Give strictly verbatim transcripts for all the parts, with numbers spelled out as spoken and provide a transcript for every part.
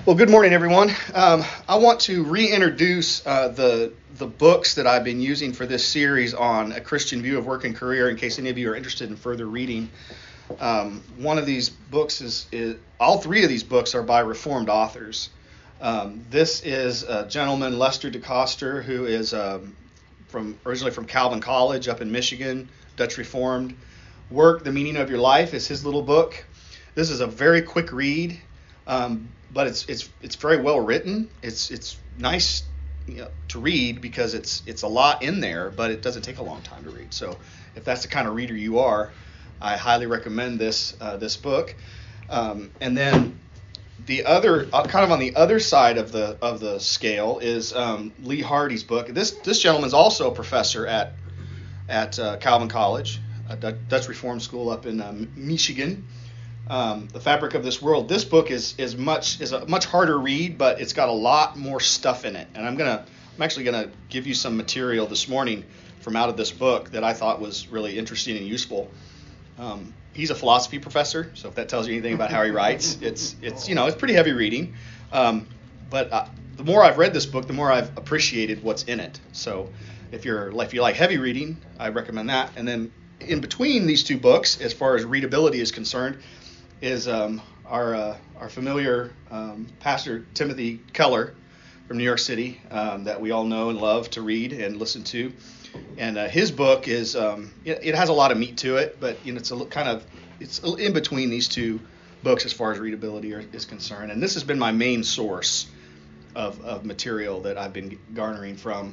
Well, good morning, everyone. Um, I want to reintroduce uh, the the books that I've been using for this series on a Christian view of work and career, in case any of you are interested in further reading. Um, one of these books is, is, all three of these books are by Reformed authors. Um, this is a gentleman, Lester DeCoster, who is um, from originally from Calvin College up in Michigan, Dutch Reformed. Work, The Meaning of Your Life is his little book. This is a very quick read. Um, but it's it's it's very well written. It's it's nice, you know, to read because it's it's a lot in there, but it doesn't take a long time to read. So if that's the kind of reader you are, I highly recommend this uh, this book. Um, and then the other, uh, kind of on the other side of the of the scale, is um, Lee Hardy's book. This this gentleman's also a professor at at uh, Calvin College, a Dutch Reformed school up in um, Michigan. Um, The Fabric of This World. This book is is much is a much harder read, but it's got a lot more stuff in it. And I'm gonna I'm actually gonna give you some material this morning from out of this book that I thought was really interesting and useful. Um, he's a philosophy professor, so if that tells you anything about how he writes, it's it's you know it's pretty heavy reading. Um, but uh, the more I've read this book, the more I've appreciated what's in it. So if you're if you like heavy reading, I recommend that. And then in between these two books, as far as readability is concerned, is um, our uh, our familiar um, pastor Timothy Keller from New York City, um, that we all know and love to read and listen to. And uh, his book is um, it, it has a lot of meat to it, but you know it's a kind of it's in between these two books as far as readability are, is concerned. And this has been my main source of of material that I've been garnering from.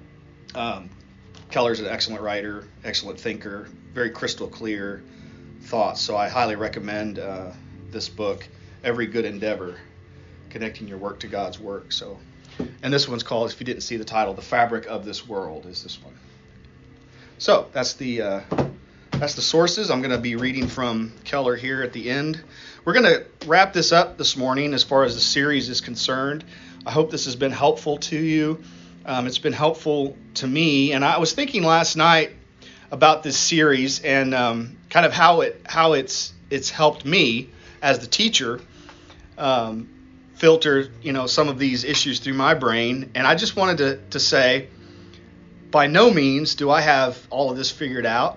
Um, Keller's an excellent writer, excellent thinker, very crystal clear thoughts. So I highly recommend uh, this book, Every Good Endeavor, Connecting Your Work to God's Work. So, and this one's called, if you didn't see the title, The Fabric of This World is this one. So that's the uh, that's the sources. I'm going to be reading from Keller here at the end. We're going to wrap this up this morning as far as the series is concerned. I hope this has been helpful to you. Um, it's been helpful to me. And I was thinking last night about this series and um, kind of how it how it's it's helped me as the teacher um, filter you know some of these issues through my brain. And I just wanted to to say, by no means do I have all of this figured out,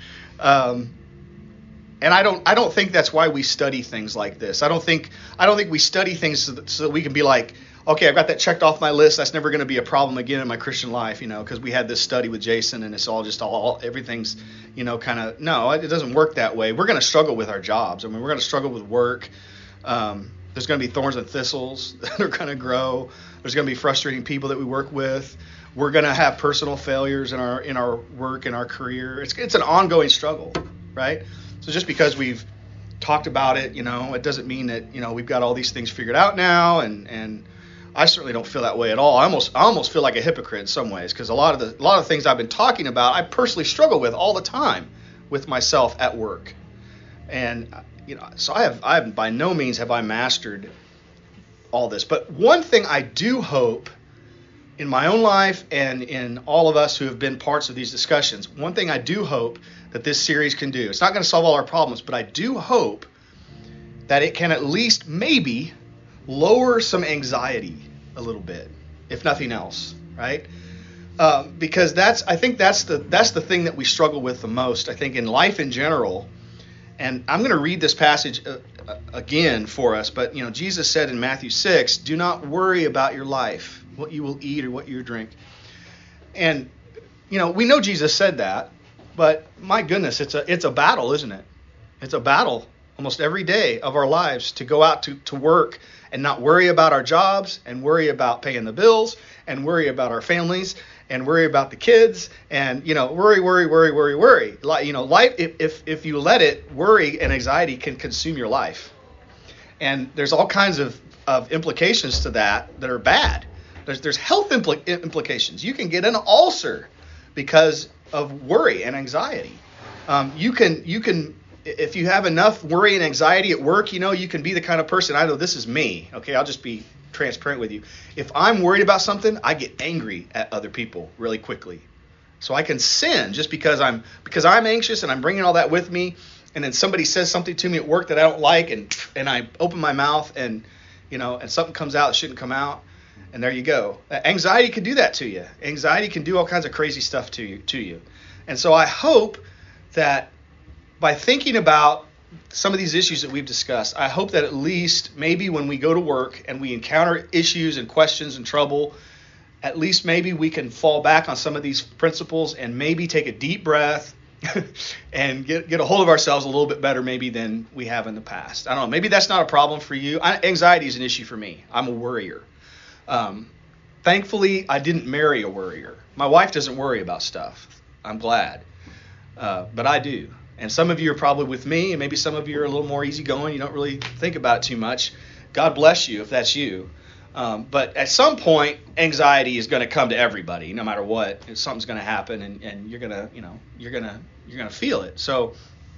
um, and I don't I don't think that's why we study things like this. I don't think I don't think we study things so that, so that we can be like, okay, I've got that checked off my list. That's never going to be a problem again in my Christian life, you know, because we had this study with Jason and it's all just all, everything's, you know, kind of, no, it doesn't work that way. We're going to struggle with our jobs. I mean, we're going to struggle with work. Um, there's going to be thorns and thistles that are going to grow. There's going to be frustrating people that we work with. We're going to have personal failures in our in our work, in our career. It's it's an ongoing struggle, right? So just because we've talked about it, you know, it doesn't mean that, you know, we've got all these things figured out now, and and I certainly don't feel that way at all. I almost I almost feel like a hypocrite in some ways, because a lot of the a lot of things I've been talking about, I personally struggle with all the time with myself at work. And you know, so I have I have by no means have I mastered all this. But one thing I do hope in my own life and in all of us who have been parts of these discussions, one thing I do hope that this series can do, it's not going to solve all our problems, but I do hope that it can at least maybe lower some anxiety a little bit, if nothing else, right? Um, because that's, I think that's the that's the thing that we struggle with the most, I think, in life in general. And I'm going to read this passage uh, again for us, but you know, Jesus said in Matthew six, "Do not worry about your life, what you will eat or what you drink." And you know, we know Jesus said that, but my goodness, it's a it's a battle, isn't it? It's a battle almost every day of our lives to go out to, to work and not worry about our jobs and worry about paying the bills and worry about our families and worry about the kids and, you know, worry, worry, worry, worry, worry. Like, you know, life, if, if, if you let it, worry and anxiety can consume your life. And there's all kinds of, of implications to that that are bad. There's, there's health impl- implications. You can get an ulcer because of worry and anxiety. Um, you can, you can, If you have enough worry and anxiety at work, you know, you can be the kind of person, I know this is me, okay, I'll just be transparent with you. If I'm worried about something, I get angry at other people really quickly. So I can sin just because I'm because I'm anxious and I'm bringing all that with me, and then somebody says something to me at work that I don't like, and and I open my mouth and you know, and something comes out that shouldn't come out, and there you go. Anxiety can do that to you. Anxiety can do all kinds of crazy stuff to you. To you. And so I hope that by thinking about some of these issues that we've discussed, I hope that at least maybe when we go to work and we encounter issues and questions and trouble, at least maybe we can fall back on some of these principles and maybe take a deep breath and get get a hold of ourselves a little bit better maybe than we have in the past. I don't know. Maybe that's not a problem for you. I, anxiety is an issue for me. I'm a worrier. Um, thankfully, I didn't marry a worrier. My wife doesn't worry about stuff. I'm glad. Uh, but I do. And some of you are probably with me, and maybe some of you are a little more easygoing. You don't really think about it too much. God bless you if that's you. Um, but at some point, anxiety is going to come to everybody, no matter what. Something's going to happen, and, and you're going to, you know, you're going to, you're going to feel it. So,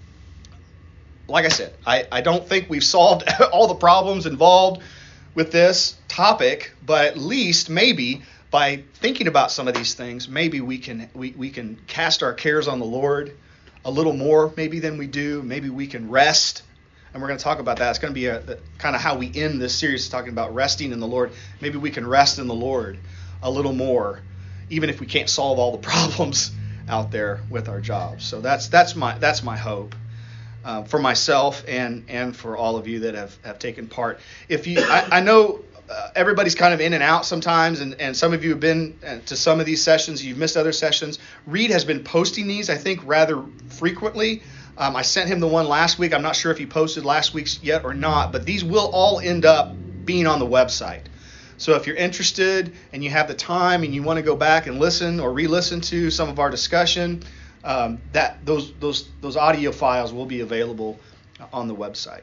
like I said, I, I don't think we've solved all the problems involved with this topic, but at least maybe by thinking about some of these things, maybe we can we, we can cast our cares on the Lord a little more maybe than we do. Maybe we can rest. And we're going to talk about that. It's going to be a, a, kind of how we end this series, talking about resting in the Lord. Maybe we can rest in the Lord a little more, even if we can't solve all the problems out there with our jobs. So that's that's my that's my hope uh, for myself and and for all of you that have, have taken part. If you, I, I know uh, everybody's kind of in and out sometimes, and, and some of you have been to some of these sessions. You've missed other sessions. Reed has been posting these, I think, rather frequently. Um, I sent him the one last week. I'm not sure if he posted last week's yet or not, but these will all end up being on the website. So if you're interested and you have the time and you want to go back and listen or re-listen to some of our discussion, um, that those those those audio files will be available on the website.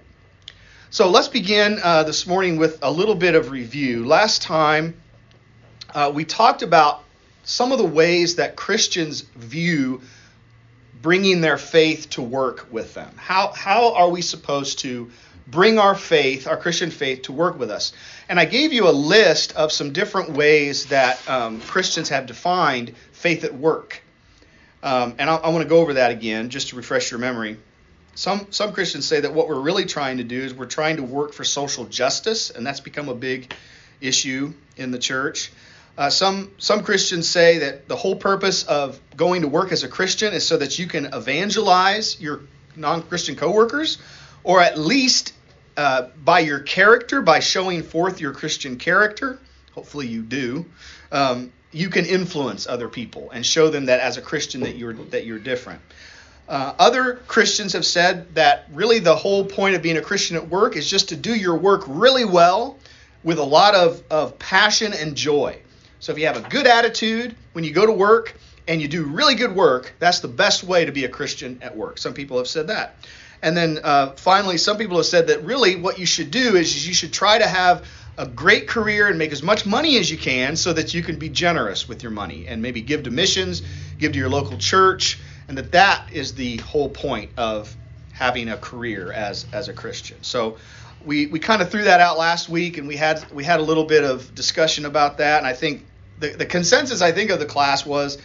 So let's begin uh, this morning with a little bit of review. Last time uh, we talked about some of the ways that Christians view bringing their faith to work with them. How how are we supposed to bring our faith, our Christian faith, to work with us? And I gave you a list of some different ways that um, Christians have defined faith at work. Um, and I, I want to go over that again just to refresh your memory. Some some Christians say that what we're really trying to do is we're trying to work for social justice, and that's become a big issue in the church. Uh, some some Christians say that the whole purpose of going to work as a Christian is so that you can evangelize your non-Christian coworkers, or at least uh, by your character, by showing forth your Christian character, hopefully you do, um, you can influence other people and show them that as a Christian that you're that you're different. Uh, other Christians have said that really the whole point of being a Christian at work is just to do your work really well with a lot of, of passion and joy. So if you have a good attitude when you go to work and you do really good work, that's the best way to be a Christian at work. Some people have said that. And then uh, finally, some people have said that really what you should do is you should try to have a great career and make as much money as you can so that you can be generous with your money and maybe give to missions, give to your local church, and that that is the whole point of having a career as, as a Christian. So We we kind of threw that out last week, and we had we had a little bit of discussion about that. And I think the, the consensus, I think, of the class was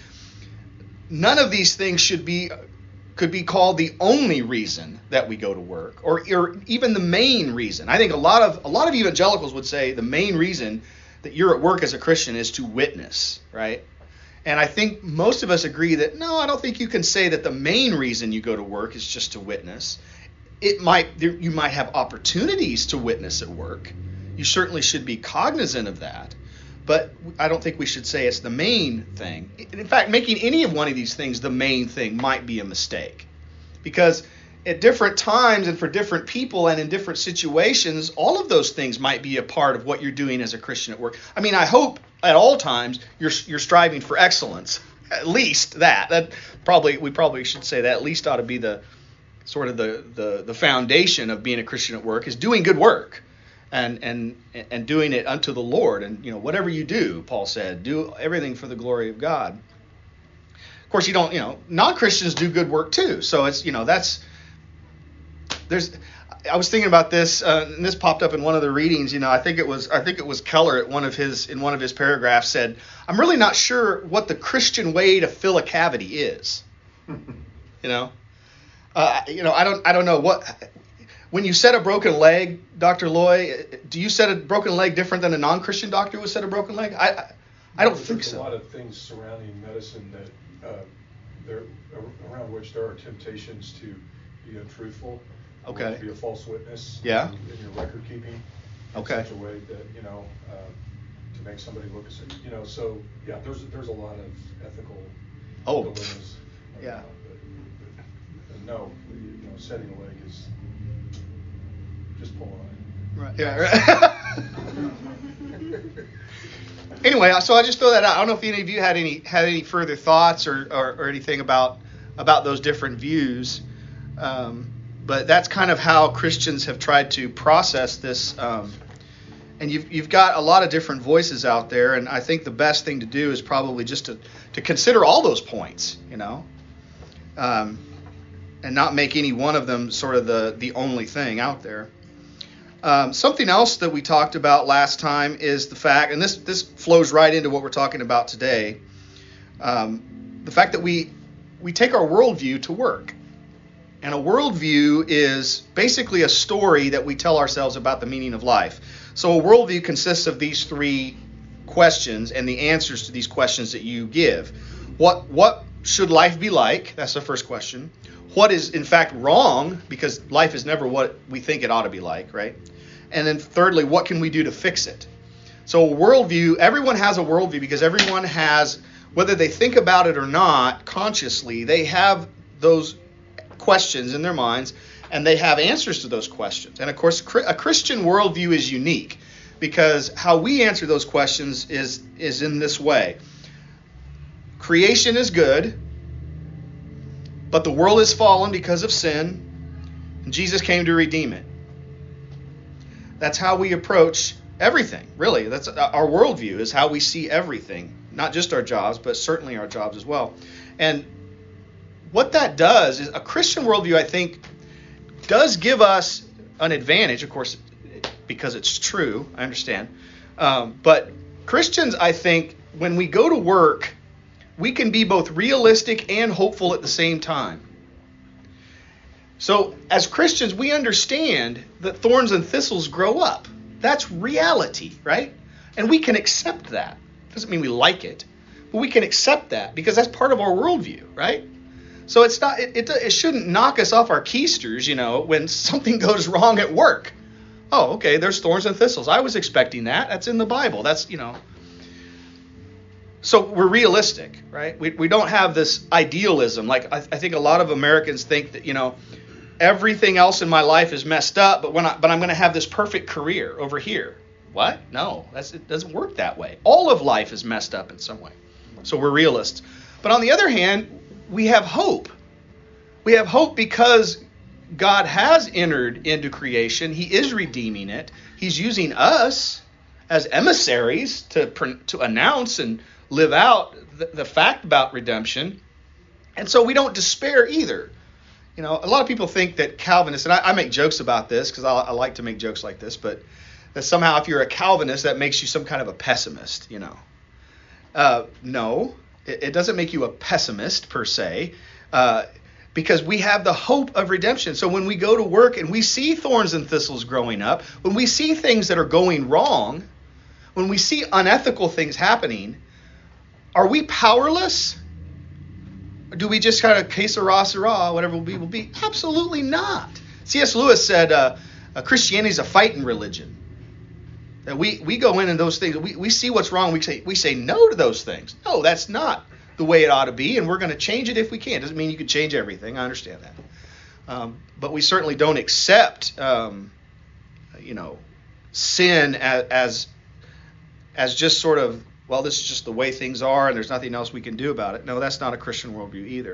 none of these things should be could be called the only reason that we go to work, or, or even the main reason. I think a lot of a lot of evangelicals would say the main reason that you're at work as a Christian is to witness, right? And I think most of us agree that no, I don't think you can say that the main reason you go to work is just to witness. It might you might have opportunities to witness at work. You certainly should be cognizant of that. But I don't think we should say it's the main thing. In fact, making any of one of these things the main thing might be a mistake. Because at different times and for different people and in different situations, all of those things might be a part of what you're doing as a Christian at work. I mean, I hope at all times you're you're striving for excellence. At least that. That probably we probably should say that at least ought to be the sort of the, the, the foundation of being a Christian at work is doing good work and and and doing it unto the Lord. And, you know, whatever you do, Paul said, do everything for the glory of God. Of course, you don't, you know, non-Christians do good work too. So it's, you know, that's, there's, I was thinking about this, uh, and this popped up in one of the readings. You know, I think it was, I think it was Keller at one of his, in one of his paragraphs said, I'm really not sure what the Christian way to fill a cavity is. You know? Uh, you know, I don't, I don't know what, when you set a broken leg, Doctor Loy, do you set a broken leg different than a non-Christian doctor would set a broken leg? I I, I don't There's think so. There's a lot of things surrounding medicine that uh, there around which there are temptations to be untruthful. Okay. Or to be a false witness. Yeah. In, in your record keeping. In Okay. such a way that you know uh, to make somebody look as you know. So yeah, there's there's a lot of ethical Oh. dilemmas. Yeah. Uh, but, but, uh, no, you know, setting a leg is just pull on it. Right. Yeah. Right. Anyway, so I just throw that out. I don't know if any of you had any had any further thoughts or, or, or anything about about those different views, um, but that's kind of how Christians have tried to process this. Um, and you've you've got a lot of different voices out there, and I think the best thing to do is probably just to, to consider all those points, you know, um, and not make any one of them sort of the the only thing out there. Um, something else that we talked about last time is the fact, and this this flows right into what we're talking about today, um, the fact that we we take our worldview to work. And a worldview is basically a story that we tell ourselves about the meaning of life. So a worldview consists of these three questions and the answers to these questions that you give. What what should life be like? That's the first question. What is in fact wrong? Because life is never what we think it ought to be like, right? And then thirdly, what can we do to fix it? So a worldview, everyone has a worldview because everyone has, whether they think about it or not consciously, they have those questions in their minds and they have answers to those questions. And of course, a Christian worldview is unique because how we answer those questions is, is in this way. Creation is good, but the world is fallen because of sin, and Jesus came to redeem it. That's how we approach everything, really. That's our worldview, is how we see everything, not just our jobs, but certainly our jobs as well. And what that does is a Christian worldview, I think, does give us an advantage, of course, because it's true, I understand. Um, but Christians, I think, when we go to work, we can be both realistic and hopeful at the same time. So as Christians, we understand that thorns and thistles grow up. That's reality, right? And we can accept that. Doesn't mean we like it, but we can accept that because that's part of our worldview, right? So it's not. It, it, it shouldn't knock us off our keisters, you know, when something goes wrong at work. Oh, okay, there's thorns and thistles. I was expecting that. That's in the Bible. That's, you know. So we're realistic, right? We we don't have this idealism. Like I, I think a lot of Americans think that, you know, everything else in my life is messed up, but when I, but I'm going to have this perfect career over here. What? No, that's, it doesn't work that way. All of life is messed up in some way. So we're realists. But on the other hand, we have hope. We have hope because God has entered into creation. He is redeeming it. He's using us as emissaries to to announce and live out the, the fact about redemption. And so we don't despair either. You know, a lot of people think that Calvinists, and I, I make jokes about this because I, I like to make jokes like this, but that somehow if you're a Calvinist, that makes you some kind of a pessimist, you know. Uh, no, it, it doesn't make you a pessimist per se, uh, because we have the hope of redemption. So when we go to work and we see thorns and thistles growing up, when we see things that are going wrong, when we see unethical things happening, are we powerless? Or do we just kind of que sera, sera, whatever will be, will be? Absolutely not. C S Lewis said uh, uh, Christianity is a fighting religion. That we, we go in and those things, we, we see what's wrong, we say we say no to those things. No, that's not the way it ought to be, and we're going to change it if we can. Doesn't mean you can change everything. I understand that. Um, but we certainly don't accept, um, you know, sin as, as as just sort of, well, this is just the way things are and there's nothing else we can do about it. No, that's not a Christian worldview either.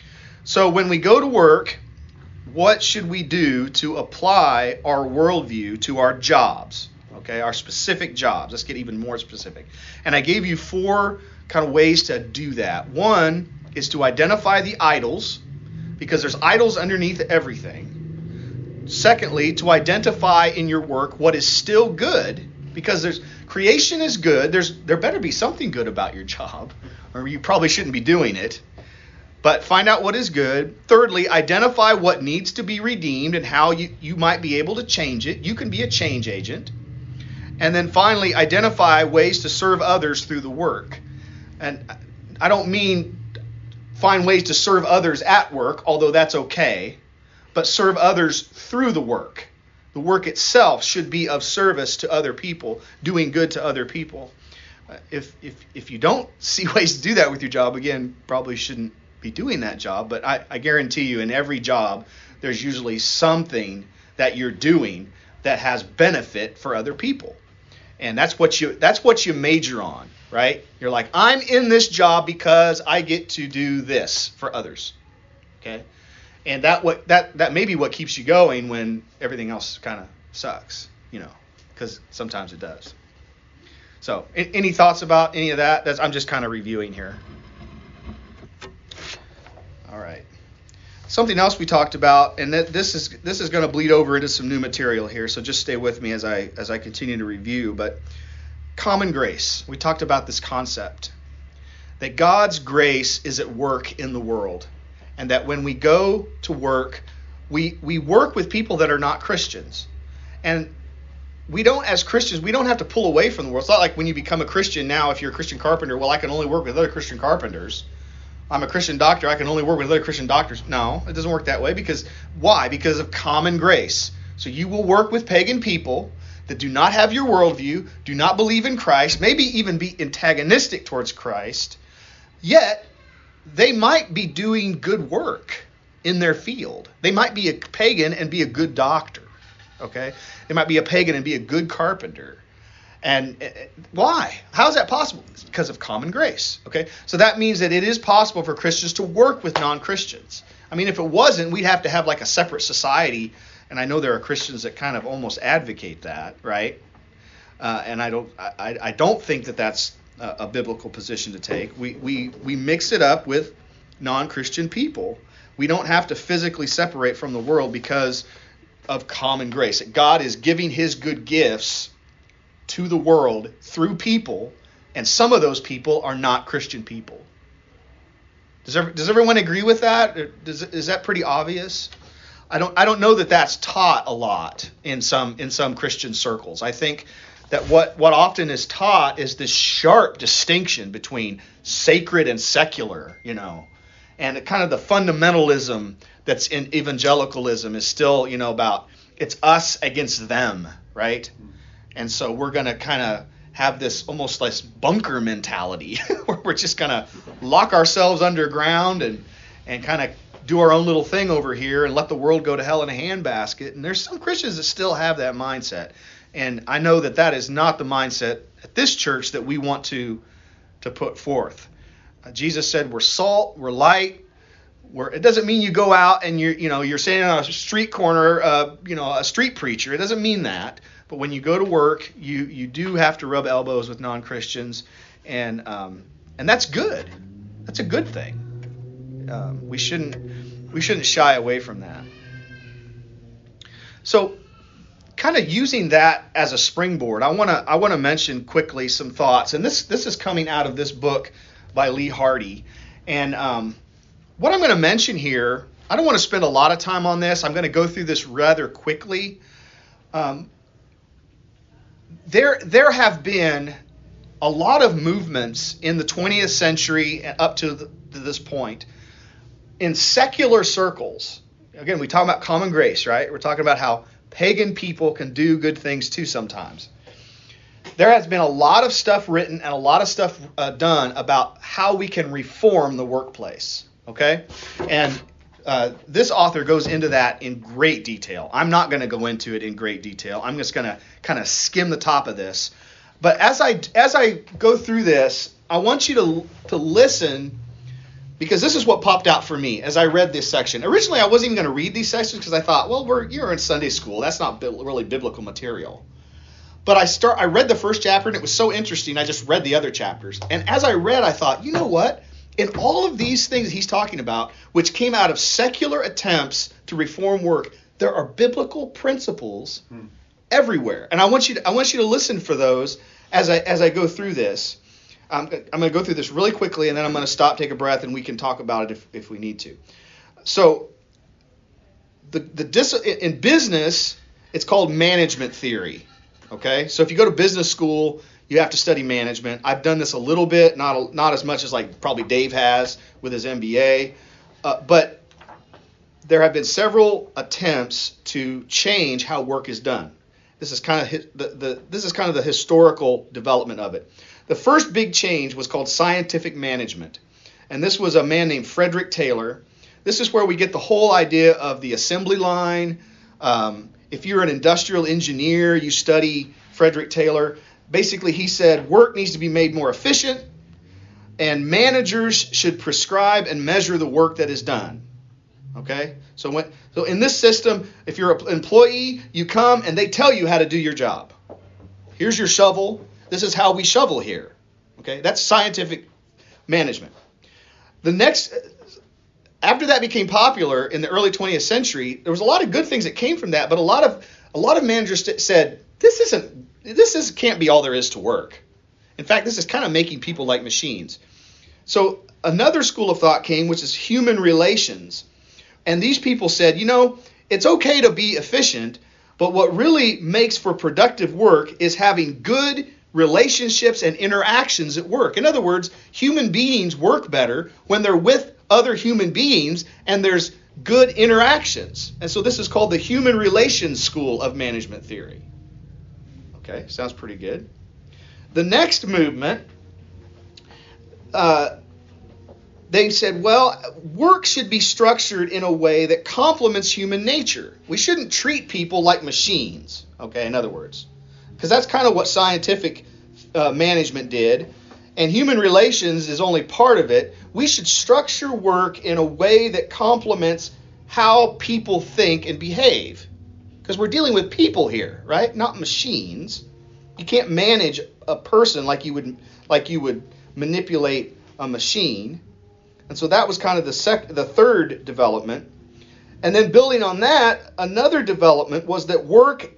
So when we go to work, what should we do to apply our worldview to our jobs? Okay, our specific jobs. Let's get even more specific. And I gave you four kind of ways to do that. One is to identify the idols, because there's idols underneath everything. Secondly, to identify in your work what is still good, because there's creation is good. There's there better be something good about your job, or you probably shouldn't be doing it. but find out what is good. Thirdly, identify what needs to be redeemed and how you, you might be able to change it. You can be a change agent. And then finally, identify ways to serve others through the work. And I don't mean find ways to serve others at work, although that's okay, but serve others through the work. The work itself should be of service to other people, doing good to other people. Uh, if if if you don't see ways to do that with your job, again, probably shouldn't be doing that job. But I, I guarantee you, in every job, there's usually something that you're doing that has benefit for other people, and that's what you that's what you major on, right? You're like, I'm in this job because I get to do this for others, okay? And that what that that may be what keeps you going when everything else kind of sucks, you know, because sometimes it does. So, any thoughts about any of that? That's, I'm just kind of reviewing here. All right. Something else we talked about, and that this is this is going to bleed over into some new material here. So just stay with me as I as I continue to review. But common grace. We talked about this concept that God's grace is at work in the world, and that when we go to work, we we work with people that are not Christians, and we don't, as Christians, we don't have to pull away from the world. It's not like when you become a Christian now, if you're a Christian carpenter, well, I can only work with other Christian carpenters. I'm a Christian doctor, I can only work with other Christian doctors. No, it doesn't work that way. Because why? Because of common grace. So you will work with pagan people that do not have your worldview, do not believe in Christ, maybe even be antagonistic towards Christ, yet they might be doing good work in their field. They might be a pagan and be a good doctor. Okay? They might be a pagan and be a good carpenter. And uh, why? How is that possible? It's because of common grace. Okay? So that means that it is possible for Christians to work with non-Christians. I mean, if it wasn't, we'd have to have like a separate society. And I know there are Christians that kind of almost advocate that, right? Uh, and I don't, I, I don't think that that's a, a biblical position to take. We we we mix it up with non-Christian people. We don't have to physically separate from the world because of common grace. God is giving his good gifts to the world through people, and some of those people are not Christian people. Does every, does everyone agree with that? Does, is that pretty obvious? I don't I don't know that that's taught a lot in some in some Christian circles. I think that what what often is taught is this sharp distinction between sacred and secular, you know, and kind of the fundamentalism that's in evangelicalism is still, you know, about it's us against them, right? And so we're going to kind of have this almost like bunker mentality where we're just going to lock ourselves underground and and kind of do our own little thing over here and let the world go to hell in a handbasket. And there's some Christians that still have that mindset. And I know that that is not the mindset at this church that we want to to put forth. Uh, Jesus said we're salt, we're light. We're, it doesn't mean you go out and you're, you know, you're standing on a street corner, uh, you know, a street preacher. It doesn't mean that. But when you go to work, you you do have to rub elbows with non-Christians, and um, and that's good. That's a good thing. Um, we shouldn't we shouldn't shy away from that. So, kind of using that as a springboard, I want to I want to mention quickly some thoughts, and this this is coming out of this book by Lee Hardy, and um, what I'm going to mention here, I don't want to spend a lot of time on this. I'm going to go through this rather quickly. Um, there there have been a lot of movements in the twentieth century up to, the, to this point in secular circles. Again, we talk about common grace, right? We're talking about how pagan people can do good things too sometimes. There has been a lot of stuff written and a lot of stuff uh, done about how we can reform the workplace, okay? And uh, this author goes into that in great detail. I'm not going to go into it in great detail. I'm just going to kind of skim the top of this. But as I as I go through this, I want you to to listen, because this is what popped out for me as I read this section. Originally, I wasn't even going to read these sections because I thought, well, we're you're in Sunday school. That's not really biblical material. But I start I read the first chapter and it was so interesting. I just read the other chapters. And as I read, I thought, you know what? In all of these things he's talking about, which came out of secular attempts to reform work, there are biblical principles hmm. everywhere. And I want you to I want you to listen for those as I as I go through this. I'm, I'm going to go through this really quickly, and then I'm going to stop, take a breath, and we can talk about it if, if we need to. So the the dis- in business, it's called management theory. Okay, so if you go to business school, you have to study management. I've done this a little bit, not a, not as much as like probably Dave has with his M B A, uh, but there have been several attempts to change how work is done. This is kind of hi- the, the this is kind of the historical development of it. The first big change was called scientific management, and this was a man named Frederick Taylor. This is where we get the whole idea of the assembly line. Um, if you're an industrial engineer, you study Frederick Taylor. Basically, he said work needs to be made more efficient, and managers should prescribe and measure the work that is done. Okay? So when so in this system, if you're an employee, you come and they tell you how to do your job. Here's your shovel. This is how we shovel here. Okay? That's scientific management. The next After that became popular in the early twentieth century, there was a lot of good things that came from that, but a lot of a lot of managers st- said this isn't this is can't be all there is to work. In fact, this is kind of making people like machines. So another school of thought came, which is human relations, and these people said, you know, it's okay to be efficient, but what really makes for productive work is having good relationships and interactions at work. In other words, human beings work better when they're with other human beings and there's good interactions. And so this is called the human relations school of management theory. Okay, sounds pretty good. The next movement, uh, they said, well, work should be structured in a way that complements human nature. We shouldn't treat people like machines, okay, in other words, because that's kind of what scientific uh, management did. And human relations is only part of it. We should structure work in a way that complements how people think and behave. Because we're dealing with people here, right? Not machines. You can't manage a person like you would like you would manipulate a machine. And so that was kind of the sec- the third development. And then building on that, another development was that work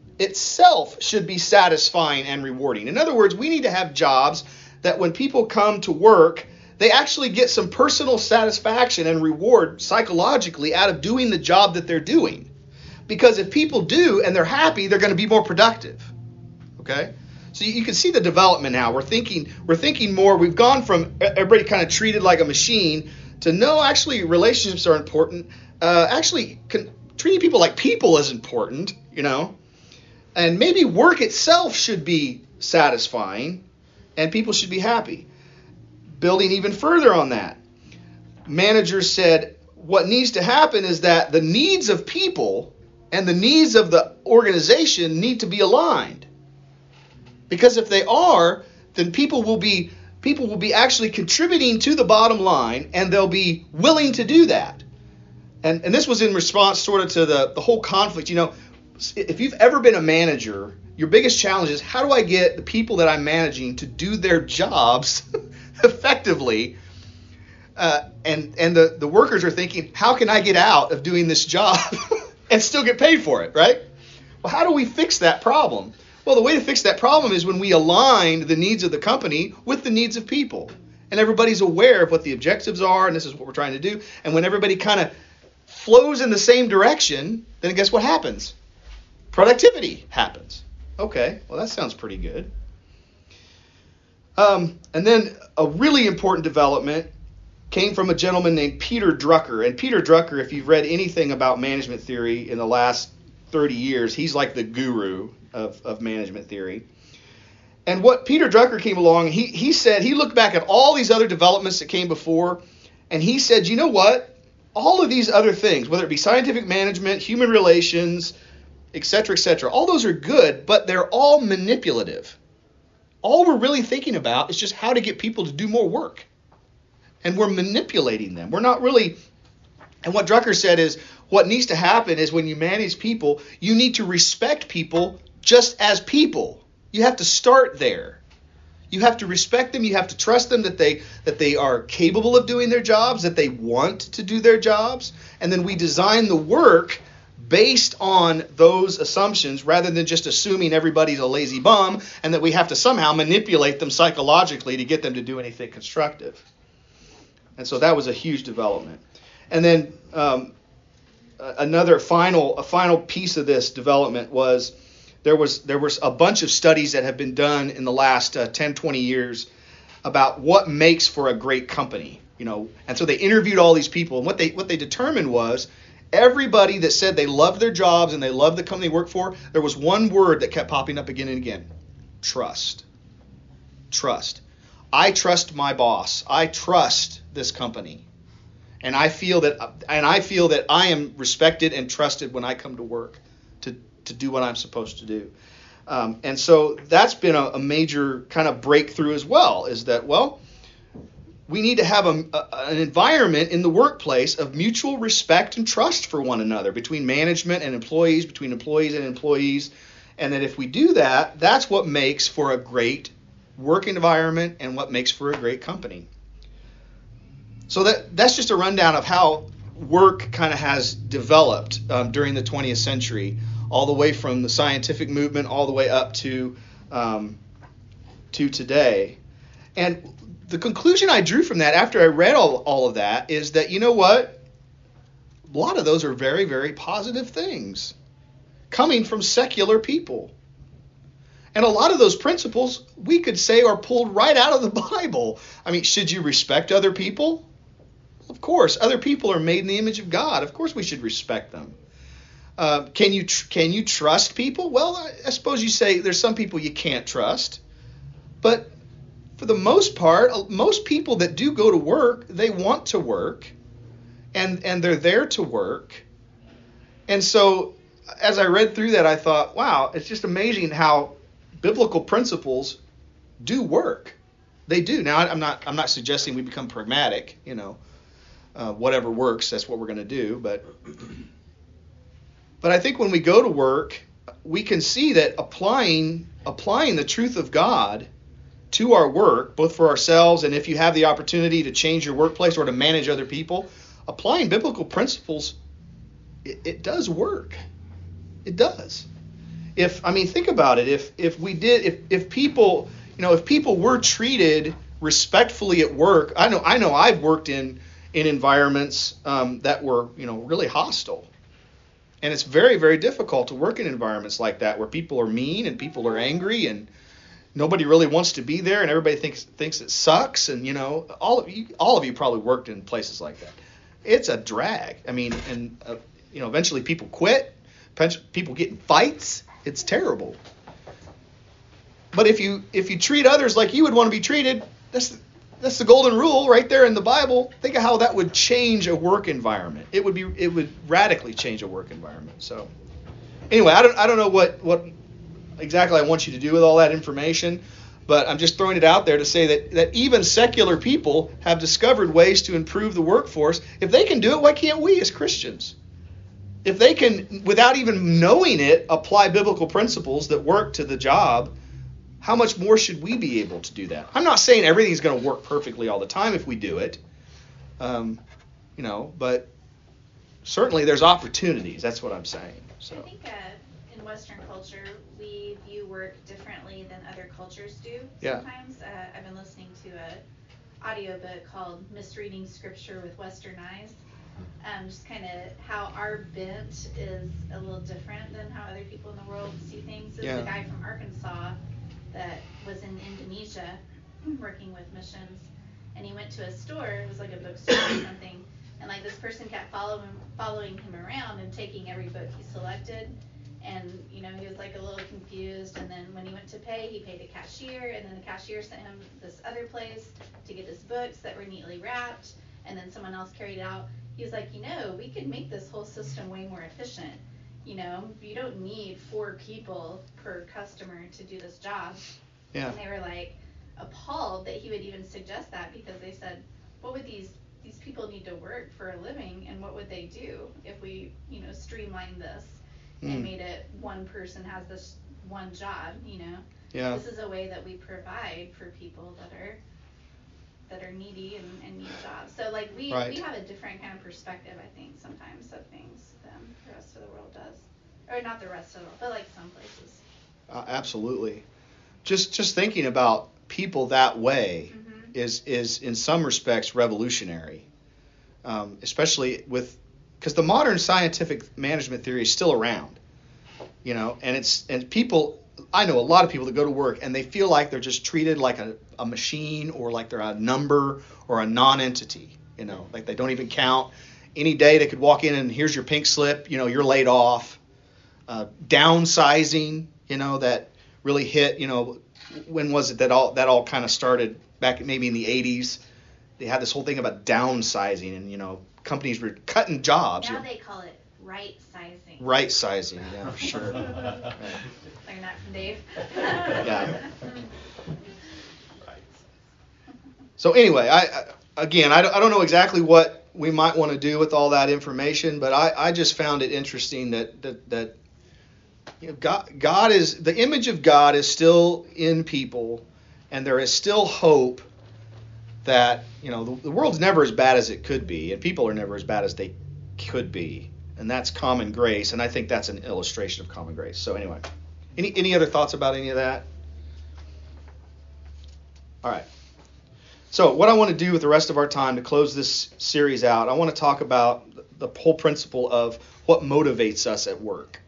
itself should be satisfying and rewarding. In other words, we need to have jobs that when people come to work, they actually get some personal satisfaction and reward psychologically out of doing the job that they're doing. Because if people do and they're happy, they're going to be more productive. Okay? So you can see the development now. We're thinking we're thinking more. We've gone from everybody kind of treated like a machine to no, actually relationships are important. Uh, actually, con- treating people like people is important, you know. And maybe work itself should be satisfying and people should be happy. Building even further on that, managers said what needs to happen is that the needs of people and the needs of the organization need to be aligned. Because if they are, then people will be people will be actually contributing to the bottom line, and they'll be willing to do that. And and this was in response sort of to the, the whole conflict. You know, if you've ever been a manager, your biggest challenge is how do I get the people that I'm managing to do their jobs effectively? Uh, and and the, the workers are thinking, how can I get out of doing this job and still get paid for it, right? Well, how do we fix that problem? Well, the way to fix that problem is when we align the needs of the company with the needs of people. And everybody's aware of what the objectives are, and this is what we're trying to do. And when everybody kind of flows in the same direction, then guess what happens? Productivity happens. Okay, well, that sounds pretty good. Um, and then a really important development came from a gentleman named Peter Drucker. And Peter Drucker, if you've read anything about management theory in the last thirty years, he's like the guru of, of management theory. And what Peter Drucker came along, he, he said, he looked back at all these other developments that came before, and he said, you know what? All of these other things, whether it be scientific management, human relations, et cetera, et cetera, all those are good, but they're all manipulative. All we're really thinking about is just how to get people to do more work. And we're manipulating them. We're not really, and what Drucker said is, what needs to happen is when you manage people, you need to respect people just as people. You have to start there. You have to respect them. You have to trust them that they that they are capable of doing their jobs, that they want to do their jobs. And then we design the work based on those assumptions rather than just assuming everybody's a lazy bum and that we have to somehow manipulate them psychologically to get them to do anything constructive. And so that was a huge development. And then um, another final a final piece of this development was there was there was a bunch of studies that have been done in the last uh, ten, twenty years about what makes for a great company, you know. And so they interviewed all these people, and what they what they determined was everybody that said they loved their jobs and they loved the company they worked for, there was one word that kept popping up again and again: trust. Trust. I trust my boss. I trust this company. And I feel that and I feel that I am respected and trusted when I come to work to, to do what I'm supposed to do. Um, and so that's been a, a major kind of breakthrough as well, is that, well, we need to have a, a, an environment in the workplace of mutual respect and trust for one another between management and employees, between employees and employees. And that if we do that, that's what makes for a great work environment and what makes for a great company. So that that's just a rundown of how work kind of has developed um, during the twentieth century, all the way from the scientific movement all the way up to um, to today. And the conclusion I drew from that after I read all, all of that is that, you know what? A lot of those are very, very positive things coming from secular people. And a lot of those principles, we could say, are pulled right out of the Bible. I mean, should you respect other people? Of course. Other people are made in the image of God. Of course we should respect them. Uh, can you tr- can you trust people? Well, I, I suppose you say there's some people you can't trust. But for the most part, most people that do go to work, they want to work. And, and they're there to work. And so as I read through that, I thought, wow, it's just amazing how biblical principles do work. They do. Now, I'm not I'm not suggesting we become pragmatic, you know. Uh, whatever works, that's what we're going to do. But but I think when we go to work, we can see that applying applying the truth of God to our work, both for ourselves and if you have the opportunity to change your workplace or to manage other people, applying biblical principles, it, it does work. It does. If I mean, think about it. If if we did, if if people, you know, if people were treated respectfully at work, I know I know I've worked in in environments um, that were, you know, really hostile, and it's very very difficult to work in environments like that where people are mean and people are angry and nobody really wants to be there and everybody thinks thinks it sucks, and you know, all of you all of you probably worked in places like that. It's a drag. I mean, and uh, you know, eventually people quit. People get in fights. It's terrible. But if you if you treat others like you would want to be treated, that's that's the golden rule right there in the Bible. Think of how that would change a work environment. It would be it would radically change a work environment. So anyway, I don't I don't know what what exactly I want you to do with all that information, but I'm just throwing it out there to say that that even secular people have discovered ways to improve the workforce. If they can do it, why can't we as Christians? If they can, without even knowing it, apply biblical principles that work to the job, how much more should we be able to do that? I'm not saying everything's going to work perfectly all the time if we do it, um, you know, but certainly there's opportunities. That's what I'm saying. So I think uh, in Western culture, we view work differently than other cultures do sometimes. Yeah. Uh, I've been listening to an audiobook called Misreading Scripture with Western Eyes. Um, just kind of how our bent is a little different than how other people in the world see things. There's yeah. a guy from Arkansas that was in Indonesia working with missions, and he went to a store, it was like a bookstore or something, and like this person kept following following him around and taking every book he selected, and you know, he was like a little confused, and then when he went to pay, he paid a cashier, and then the cashier sent him this other place to get his books that were neatly wrapped, and then someone else carried it out. He was like, you know, we could make this whole system way more efficient. You know, you don't need four people per customer to do this job. Yeah. And they were like appalled that he would even suggest that, because they said, what would these these people need to work for a living, and what would they do if we, you know, streamlined this mm. and made it one person has this one job, you know? Yeah. This is a way that we provide for people that are that are needy and, and need jobs. So like we, right. we have a different kind of perspective, I think, sometimes of things than the rest of the world does. Or not the rest of the world, but like some places. Uh, absolutely. Just just thinking about people that way mm-hmm. is is in some respects revolutionary, um, especially with because the modern scientific management theory is still around, you know, and it's and people. I know a lot of people that go to work and they feel like they're just treated like a, a machine or like they're a number or a non-entity, you know, like they don't even count. Any day they could walk in and here's your pink slip, you know, you're laid off. Uh, downsizing, you know, that really hit, you know, when was it that all that all kind of started back maybe in the eighties? They had this whole thing about downsizing and, you know, companies were cutting jobs. Now they call it right sizing. Right sizing, yeah, for sure. Right. Learned that from Dave. Yeah. So anyway, I, I again, I don't, I don't know exactly what we might want to do with all that information, but I, I just found it interesting that that, that you know, God, God is the image of God is still in people, and there is still hope that, you know, the, the world's never as bad as it could be, and people are never as bad as they could be, and that's common grace, and I think that's an illustration of common grace. So anyway, any any other thoughts about any of that? All right. So what I want to do with the rest of our time to close this series out, I want to talk about the whole principle of what motivates us at work.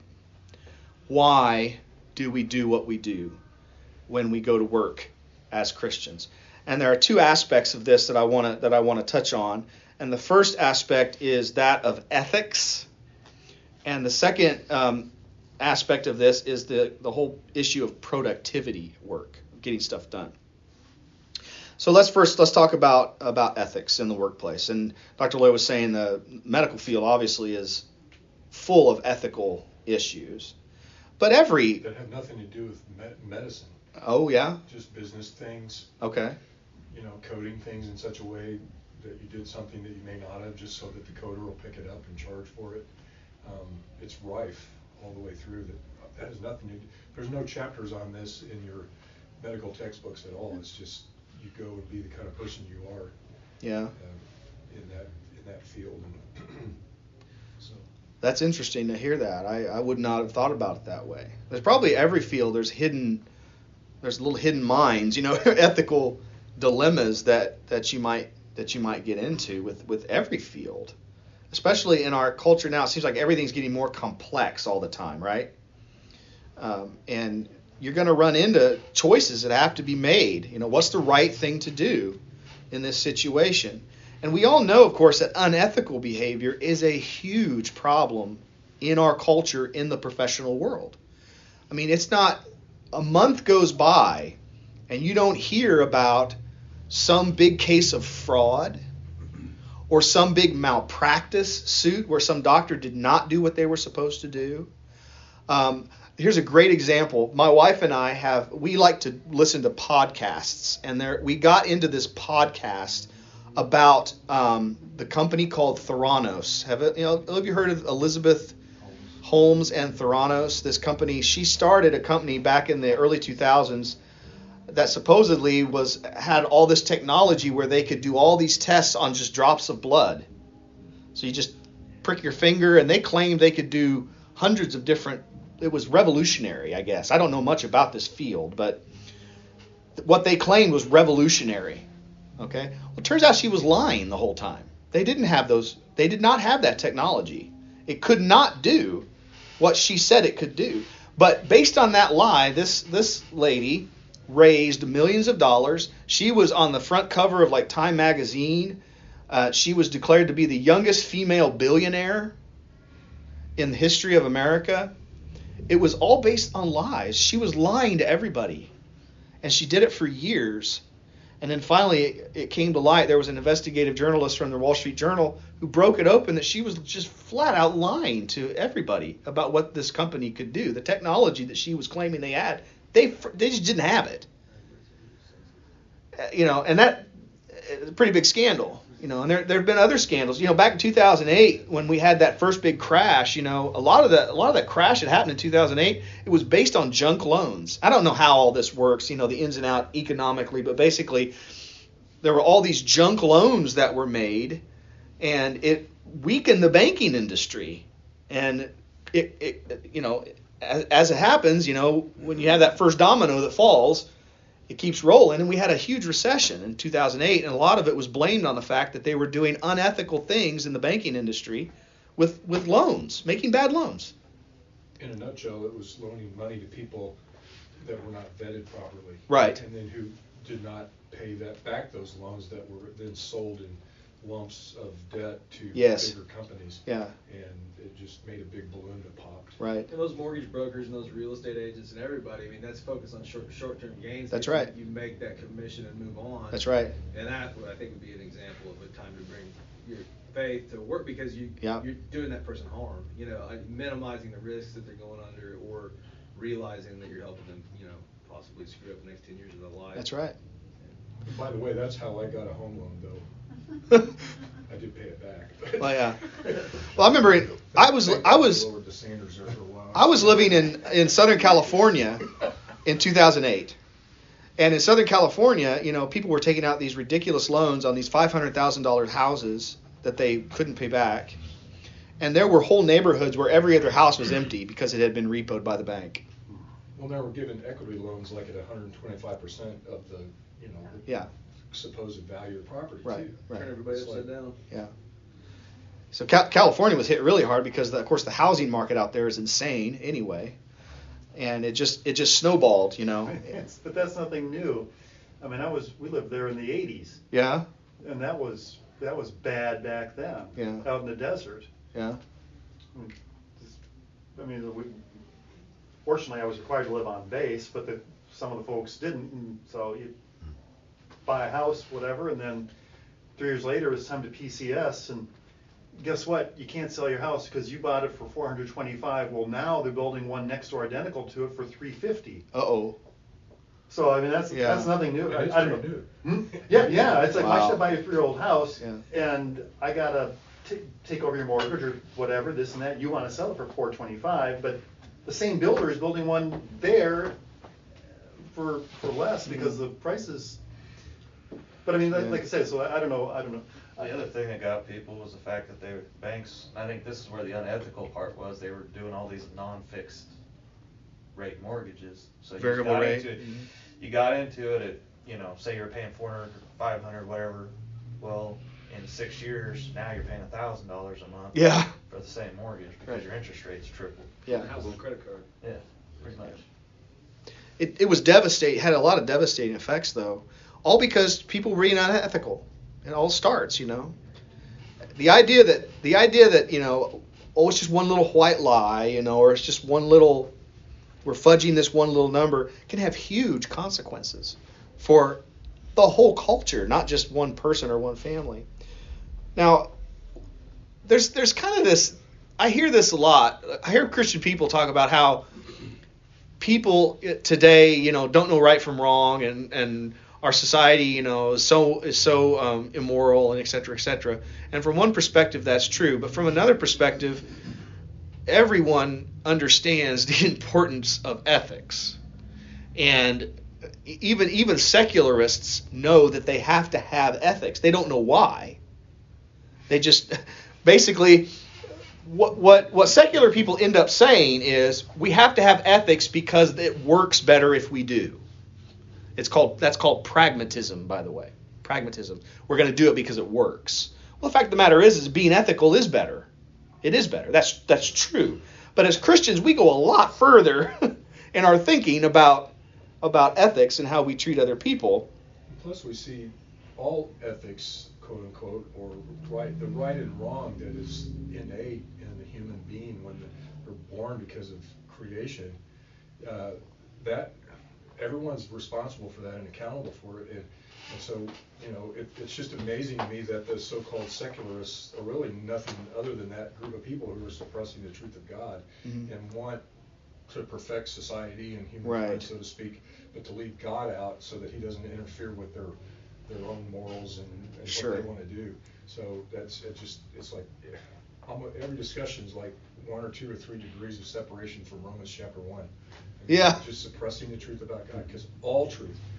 Why do we do what we do when we go to work as Christians? And there are two aspects of this that I want to that I want to touch on. And the first aspect is that of ethics, and the second um, aspect of this is the the whole issue of productivity at work, getting stuff done. So let's first let's talk about about ethics in the workplace. And Doctor Loy was saying the medical field obviously is full of ethical issues, but every that have nothing to do with med- medicine. Oh yeah, just business things. Okay. You know, coding things in such a way that you did something that you may not have, just so that the coder will pick it up and charge for it. Um, it's rife all the way through. That that has nothing to do. There's no chapters on this in your medical textbooks at all. It's just you go and be the kind of person you are. Yeah. Uh, in that in that field. And so. That's interesting to hear that. I, I would not have thought about it that way. There's probably every field. There's hidden. There's little hidden mines. You know, ethical dilemmas that, that you might that you might get into with, with every field, especially in our culture now. It seems like everything's getting more complex all the time, right? Um, and you're going to run into choices that have to be made. You know, what's the right thing to do in this situation? And we all know, of course, that unethical behavior is a huge problem in our culture, in the professional world. I mean, it's not a month goes by and you don't hear about some big case of fraud or some big malpractice suit where some doctor did not do what they were supposed to do. Um, here's a great example. My wife and I have, we like to listen to podcasts, and there we got into this podcast about um, the company called Theranos. Have it, you know, have you heard of Elizabeth Holmes and Theranos? This company, she started a company back in the early two thousands that supposedly was had all this technology where they could do all these tests on just drops of blood. So you just prick your finger, and they claimed they could do hundreds of different. It was revolutionary, I guess. I don't know much about this field, but what they claimed was revolutionary. Okay. Well, it turns out she was lying the whole time. They didn't have those. They did not have that technology. It could not do what she said it could do. But based on that lie, this this lady raised millions of dollars. She was on the front cover of like Time magazine. Uh, she was declared to be the youngest female billionaire in the history of America. It was all based on lies. She was lying to everybody. And she did it for years. And then finally it, it came to light. There was an investigative journalist from the Wall Street Journal who broke it open that she was just flat out lying to everybody about what this company could do. The technology that she was claiming they had, they they just didn't have it. Uh, you know, and that is a pretty big scandal. You know, and there there have been other scandals. You know, back in two thousand eight when we had that first big crash, you know, a lot of that a lot of that crash that happened in two thousand eight, it was based on junk loans. I don't know how all this works, you know, the ins and outs economically, but basically there were all these junk loans that were made, and it weakened the banking industry. And it, it you know, as, as it happens, you know, when you have that first domino that falls, it keeps rolling. And we had a huge recession in two thousand eight, and a lot of it was blamed on the fact that they were doing unethical things in the banking industry with with loans, making bad loans. In a nutshell, it was loaning money to people that were not vetted properly. Right. And then who did not pay that back those loans that were then sold in lumps of debt to yes. bigger companies. Yeah. And it just made a big balloon that popped. Right. And those mortgage brokers and those real estate agents and everybody, I mean, that's focused on short short-term gains. That's you, right. You make that commission and move on. That's right. And that, I think, would be an example of a time to bring your faith to work, because you, yeah. you're doing that person harm. You know, minimizing the risks that they're going under, or realizing that you're helping them, you know, possibly screw up the next ten years of their life. That's right. And by the way, that's how I got a home loan, though. I did pay it back. But well, yeah. Well, I remember it, I was I was I was living in, in Southern California in two thousand eight, and in Southern California, you know, people were taking out these ridiculous loans on these five hundred thousand dollars houses that they couldn't pay back, and there were whole neighborhoods where every other house was empty because it had been repoed by the bank. Well, now we're giving equity loans like at one hundred twenty-five percent of the, you know, the yeah. supposed value of the property, right, too. Right. Turn everybody It's upside like, down. Yeah. So Cal- California was hit really hard because, the, of course, the housing market out there is insane anyway, and it just it just snowballed, you know. It's, but that's nothing new. I mean, I was we lived there in the eighties. Yeah. And that was that was bad back then. Yeah. Out in the desert. Yeah. I mean, we, fortunately, I was required to live on base, but the, some of the folks didn't, and so you buy a house, whatever, and then three years later it was time to P C S, and guess what? You can't sell your house because you bought it for four hundred twenty-five. Well, now they're building one next door identical to it for three fifty. Uh oh. So I mean, that's yeah. that's nothing new. Yeah, I, it's I don't know. new. Hmm? Yeah, yeah. It's like Wow. I should buy a three-year-old house, Yeah. and I gotta t- take over your mortgage or whatever, this and that. You want to sell it for four twenty-five, but the same builder is building one there for for less because the prices. But I mean, like, Yeah. like I said, so I, I don't know. I don't know. The other thing that got people was the fact that they banks. I think this is where the unethical part was. They were doing all these non-fixed rate mortgages. So you Variable got rate. into it. You got into it at, you know, say you're paying four hundred, five hundred, whatever. Well, in six years now you're paying a thousand dollars a month. Yeah. For the same mortgage because Right. your interest rate's tripled. Yeah. House on credit card. Yeah, pretty much. It it was devastating. Had a lot of devastating effects though, all because people were being unethical. It all starts, you know. The idea that the idea that you know, oh, it's just one little white lie, you know, or it's just one little, we're fudging this one little number, can have huge consequences for the whole culture, not just one person or one family. Now, there's there's kind of this. I hear this a lot. I hear Christian people talk about how people today, you know, don't know right from wrong, and and our society, you know, is so is so um, immoral, and et cetera, et cetera. And from one perspective, that's true, but from another perspective, everyone understands the importance of ethics, and even even secularists know that they have to have ethics. They don't know why. They just basically. What, what what secular people end up saying is we have to have ethics because it works better if we do. It's called that's called pragmatism, by the way. Pragmatism. We're going to do it because it works. Well, the fact of the matter is, is being ethical is better. It is better. That's that's true. But as Christians, we go a lot further in our thinking about about ethics and how we treat other people. Plus, we see all ethics, quote unquote, or right, the right and wrong that is innate in the human being when they're born because of creation. Uh, that everyone's responsible for that and accountable for it. And, and so, you know, it, it's just amazing to me that the so-called secularists are really nothing other than that group of people who are suppressing the truth of God mm-hmm. and want to perfect society and humankind, right. so to speak, but to leave God out so that He doesn't interfere with their their own morals and, and sure. what they want to do. So that's it. Just it's like yeah, almost every discussion is like one or two or three degrees of separation from Romans chapter one. And yeah. Just suppressing the truth about God, because all truth